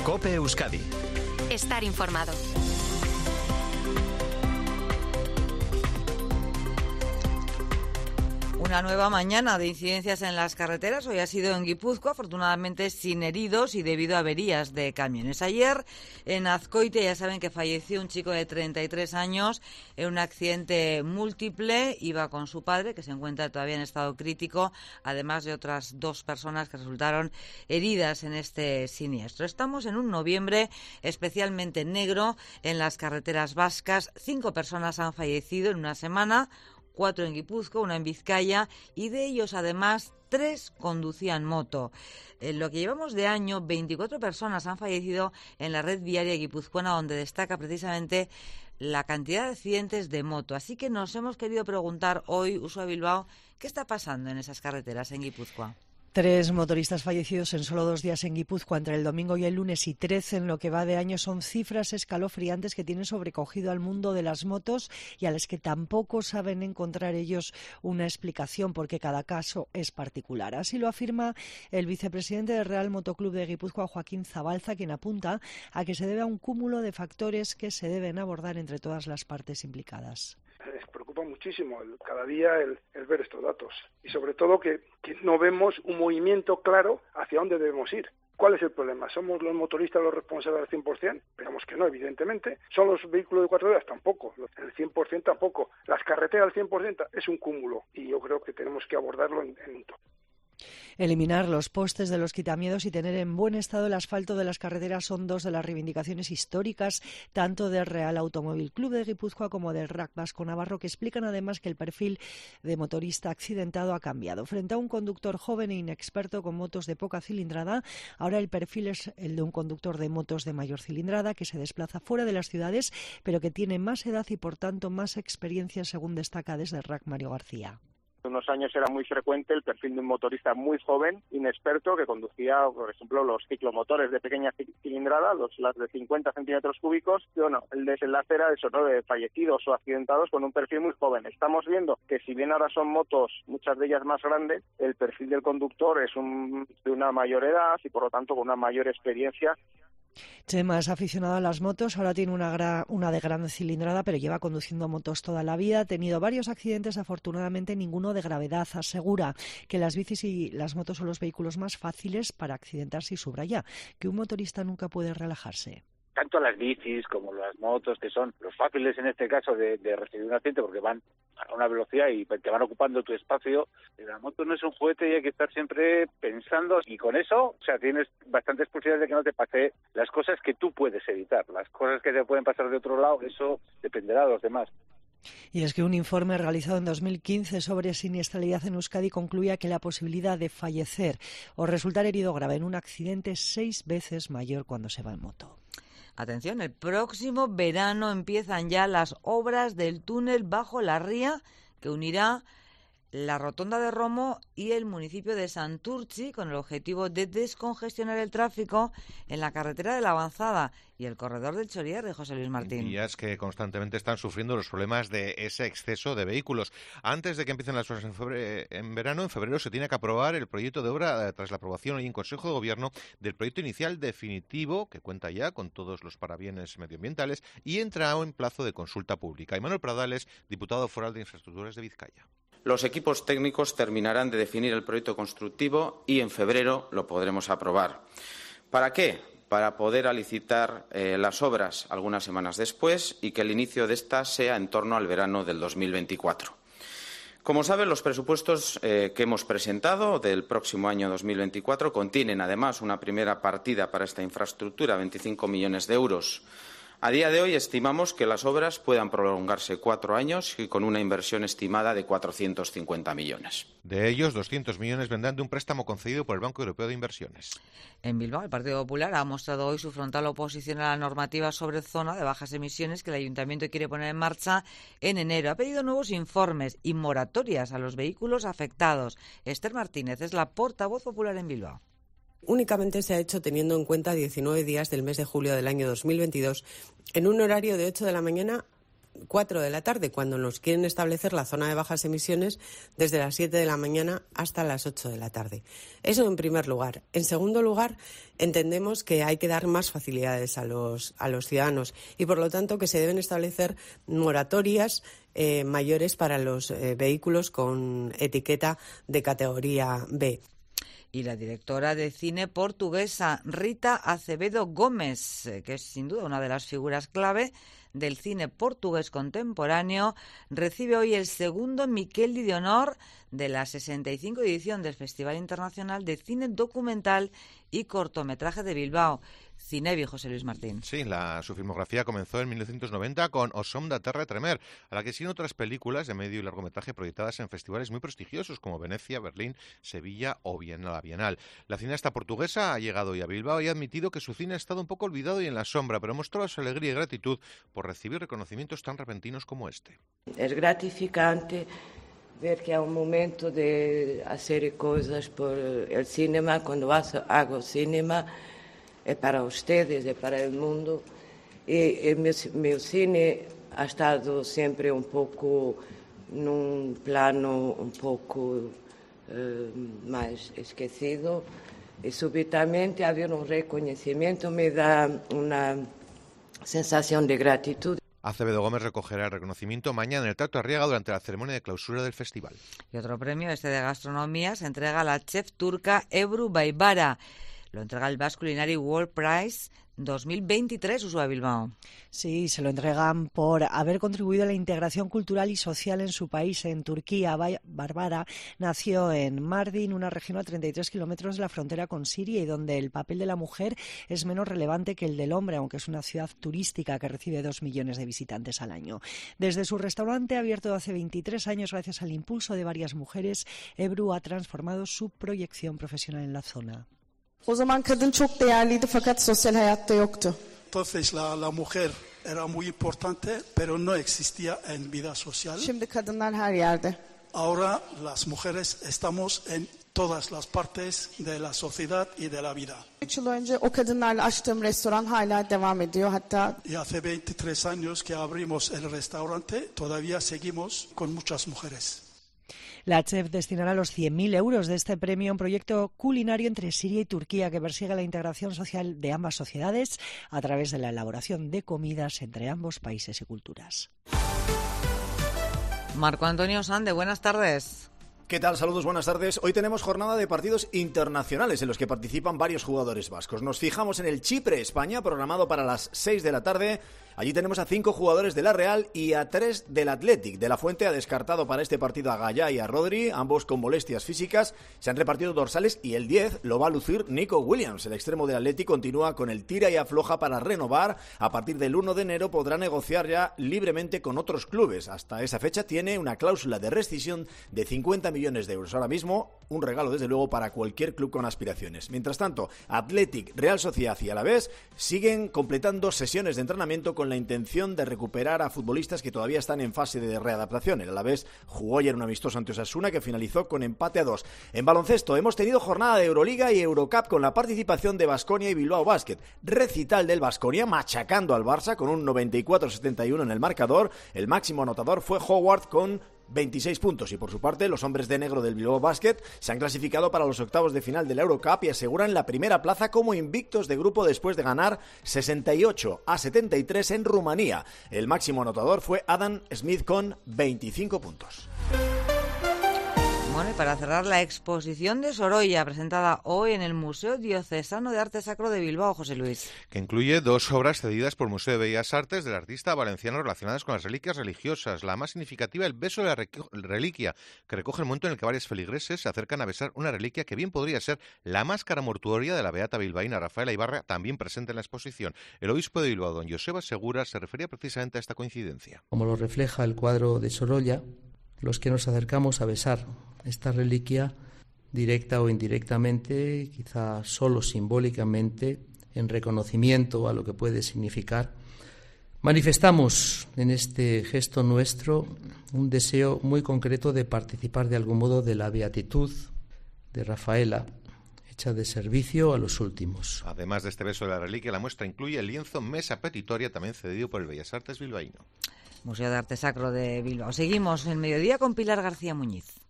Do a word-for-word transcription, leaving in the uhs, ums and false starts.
COPE Euskadi. Estar informado. Una nueva mañana de incidencias en las carreteras. Hoy ha sido en Guipúzcoa, afortunadamente sin heridos y debido a averías de camiones. Ayer en Azcoite ya saben que falleció un chico de treinta y tres años en un accidente múltiple. Iba con su padre, que se encuentra todavía en estado crítico, además de otras dos personas que resultaron heridas en este siniestro. Estamos en un noviembre especialmente negro en las carreteras vascas. Cinco personas han fallecido en una semana. Cuatro en Guipúzcoa, una en Vizcaya, y de ellos además tres conducían moto. En lo que llevamos de año, veinticuatro personas han fallecido en la red viaria guipuzcoana, donde destaca precisamente la cantidad de accidentes de moto. Así que nos hemos querido preguntar hoy, Uxue Bilbao, ¿qué está pasando en esas carreteras en Guipúzcoa? Tres motoristas fallecidos en solo dos días en Guipúzcoa, entre el domingo y el lunes, y trece en lo que va de año. Son cifras escalofriantes que tienen sobrecogido al mundo de las motos y a las que tampoco saben encontrar ellos una explicación, porque cada caso es particular. Así lo afirma el vicepresidente del Real Motoclub de Guipúzcoa, Joaquín Zabalza, quien apunta a que se debe a un cúmulo de factores que se deben abordar entre todas las partes implicadas. Les preocupa muchísimo el, cada día el, el ver estos datos y sobre todo que, que no vemos un movimiento claro hacia dónde debemos ir. ¿Cuál es el problema? ¿Somos los motoristas los responsables al cien por ciento? Esperamos que no, evidentemente. ¿Son los vehículos de cuatro ruedas? Tampoco. El cien por ciento tampoco. Las carreteras al cien por ciento es un cúmulo y yo creo que tenemos que abordarlo en, en todo. Eliminar los postes de los quitamiedos y tener en buen estado el asfalto de las carreteras son dos de las reivindicaciones históricas tanto del Real Automóvil Club de Guipúzcoa como del R A C Vasco Navarro, que explican además que el perfil de motorista accidentado ha cambiado. Frente a un conductor joven e inexperto con motos de poca cilindrada, ahora el perfil es el de un conductor de motos de mayor cilindrada que se desplaza fuera de las ciudades, pero que tiene más edad y por tanto más experiencia, según destaca desde el R A C Mario García. Hace unos años era muy frecuente el perfil de un motorista muy joven, inexperto, que conducía, por ejemplo, los ciclomotores de pequeña cilindrada, los las de cincuenta centímetros cúbicos. Y bueno, el desenlace era eso, ¿no?, de fallecidos o accidentados con un perfil muy joven. Estamos viendo que si bien ahora son motos, muchas de ellas más grandes, el perfil del conductor es un, de una mayor edad y por lo tanto con una mayor experiencia. Chema es aficionado a las motos, ahora tiene una, gra, una de gran cilindrada, pero lleva conduciendo motos toda la vida. Ha tenido varios accidentes, afortunadamente ninguno de gravedad. Asegura que las bicis y las motos son los vehículos más fáciles para accidentarse y subraya que un motorista nunca puede relajarse. Tanto las bicis como las motos, que son los fáciles en este caso de, de recibir un accidente porque van a una velocidad y te van ocupando tu espacio. La moto no es un juguete y hay que estar siempre pensando, y con eso, o sea, tienes bastantes posibilidades de que no te pase las cosas que tú puedes evitar. Las cosas que te pueden pasar de otro lado, eso dependerá de los demás. Y es que un informe realizado en dos mil quince sobre siniestralidad en Euskadi concluía que la posibilidad de fallecer o resultar herido grave en un accidente es seis veces mayor cuando se va en moto. Atención, el próximo verano empiezan ya las obras del túnel bajo la ría que unirá la Rotonda de Romo y el municipio de Santurtzi, con el objetivo de descongestionar el tráfico en la carretera de la Avanzada y el corredor del Chorier de José Luis Martín. Días que constantemente están sufriendo los problemas de ese exceso de vehículos. Antes de que empiecen las obras en, febrero, en verano, en febrero se tiene que aprobar el proyecto de obra tras la aprobación hoy en Consejo de Gobierno del proyecto inicial definitivo, que cuenta ya con todos los parabienes medioambientales y entra en plazo de consulta pública. Y Manuel Pradales, diputado foral de Infraestructuras de Vizcaya. Los equipos técnicos terminarán de definir el proyecto constructivo y en febrero lo podremos aprobar. ¿Para qué? Para poder licitar eh, las obras algunas semanas después y que el inicio de estas sea en torno al verano del dos mil veinticuatro. Como saben, los presupuestos eh, que hemos presentado del próximo año dos mil veinticuatro contienen además una primera partida para esta infraestructura, veinticinco millones de euros. A día de hoy estimamos que las obras puedan prolongarse cuatro años y con una inversión estimada de cuatrocientos cincuenta millones. De ellos, doscientos millones vendrán de un préstamo concedido por el Banco Europeo de Inversiones. En Bilbao, el Partido Popular ha mostrado hoy su frontal oposición a la normativa sobre zona de bajas emisiones que el Ayuntamiento quiere poner en marcha en enero. Ha pedido nuevos informes y moratorias a los vehículos afectados. Esther Martínez es la portavoz popular en Bilbao. Únicamente se ha hecho teniendo en cuenta diecinueve días del mes de julio del año dos mil veintidós en un horario de ocho de la mañana cuatro de la tarde, cuando nos quieren establecer la zona de bajas emisiones desde las siete de la mañana hasta las ocho de la tarde. Eso en primer lugar. En segundo lugar, entendemos que hay que dar más facilidades a los, a los ciudadanos y, por lo tanto, que se deben establecer moratorias eh, mayores para los eh, vehículos con etiqueta de categoría B. Y la directora de cine portuguesa Rita Acevedo Gómez, que es sin duda una de las figuras clave del cine portugués contemporáneo, recibe hoy el segundo Miqueli de Honor de la sesenta y cinco edición del Festival Internacional de Cine Documental y Cortometraje de Bilbao. Cinevi, José Luis Martín. Sí, la, su filmografía comenzó en mil novecientos noventa con O som da terra tremer, a la que siguen otras películas de medio y largometraje proyectadas en festivales muy prestigiosos como Venecia, Berlín, Sevilla o Bienal, la Bienal. La cineasta portuguesa ha llegado hoy a Bilbao y ha admitido que su cine ha estado un poco olvidado y en la sombra, pero mostró su alegría y gratitud por recibir reconocimientos tan repentinos como este. Es gratificante ver que hay un momento de hacer cosas por el cinema. Cuando hago cinema es para ustedes, es para el mundo. Y, y mi, mi cine ha estado siempre un poco en un plano un poco eh, más esquecido. Y súbitamente haber un reconocimiento me da una sensación de gratitud. Acevedo Gómez recogerá el reconocimiento mañana en el Teatro Arriaga durante la ceremonia de clausura del festival. Y otro premio, este de gastronomía, se entrega a la chef turca Ebru Baybara. Lo entrega el Basque Culinary World Prize dos mil veintitrés, Usua Bilbao. Sí, se lo entregan por haber contribuido a la integración cultural y social en su país, en Turquía. Bárbara nació en Mardin, una región a treinta y tres kilómetros de la frontera con Siria y donde el papel de la mujer es menos relevante que el del hombre, aunque es una ciudad turística que recibe dos millones de visitantes al año. Desde su restaurante, abierto hace veintitrés años gracias al impulso de varias mujeres, Ebru ha transformado su proyección profesional en la zona. O zaman kadın çok değerliydi fakat sosyal hayatta yoktu. Entonces la, la mujer era muy importante, pero no existía en vida social. Şimdi kadınlar her yerde. Ahora las mujeres estamos en todas las partes de la sociedad y de la vida. üç yıl önce o kadınlarla açtığım restoran hala devam ediyor. Hatta y hace veintitrés años que abrimos el restaurante, todavía seguimos con muchas mujeres. La chef destinará los cien mil euros de este premio a un proyecto culinario entre Siria y Turquía que persigue la integración social de ambas sociedades a través de la elaboración de comidas entre ambos países y culturas. Marco Antonio Sande, buenas tardes. ¿Qué tal? Saludos, buenas tardes. Hoy tenemos jornada de partidos internacionales en los que participan varios jugadores vascos. Nos fijamos en el Chipre-España, programado para las seis de la tarde. Allí tenemos a cinco jugadores de la Real y a tres del Athletic. De la Fuente ha descartado para este partido a Gallá y a Rodri, ambos con molestias físicas. Se han repartido dorsales y el diez lo va a lucir Nico Williams. El extremo del Athletic continúa con el tira y afloja para renovar. A partir del uno de enero podrá negociar ya libremente con otros clubes. Hasta esa fecha tiene una cláusula de rescisión de cincuenta millones de euros. Ahora mismo, un regalo desde luego para cualquier club con aspiraciones. Mientras tanto, Athletic, Real Sociedad y Alavés siguen completando sesiones de entrenamiento con con la intención de recuperar a futbolistas que todavía están en fase de readaptación. El Alavés jugó ayer un amistoso ante Osasuna que finalizó con empate a dos. En baloncesto hemos tenido jornada de Euroliga y Eurocup con la participación de Baskonia y Bilbao Basket. Recital del Baskonia machacando al Barça con un noventa y cuatro a setenta y uno en el marcador. El máximo anotador fue Howard con veintiséis puntos y por su parte los hombres de negro del Bilbao Basket se han clasificado para los octavos de final de la Eurocup y aseguran la primera plaza como invictos de grupo después de ganar sesenta y ocho a setenta y tres en Rumanía. El máximo anotador fue Adam Smith con veinticinco puntos. Bueno, y para cerrar la exposición de Sorolla, presentada hoy en el Museo Diocesano de Arte Sacro de Bilbao, José Luis. Que incluye dos obras cedidas por el Museo de Bellas Artes del artista valenciano relacionadas con las reliquias religiosas. La más significativa, el beso de la reliquia, que recoge el momento en el que varios feligreses se acercan a besar una reliquia que bien podría ser la máscara mortuoria de la beata bilbaína Rafaela Ibarra, también presente en la exposición. El obispo de Bilbao, don Joseba Segura, se refería precisamente a esta coincidencia. Como lo refleja el cuadro de Sorolla, los que nos acercamos a besar esta reliquia, directa o indirectamente, quizá solo simbólicamente, en reconocimiento a lo que puede significar, manifestamos en este gesto nuestro un deseo muy concreto de participar de algún modo de la beatitud de Rafaela, hecha de servicio a los últimos. Además de este beso de la reliquia, la muestra incluye el lienzo Mesa Petitoria, también cedido por el Bellas Artes bilbaíno. Museo de Arte Sacro de Bilbao. Seguimos en Mediodía con Pilar García Muñiz.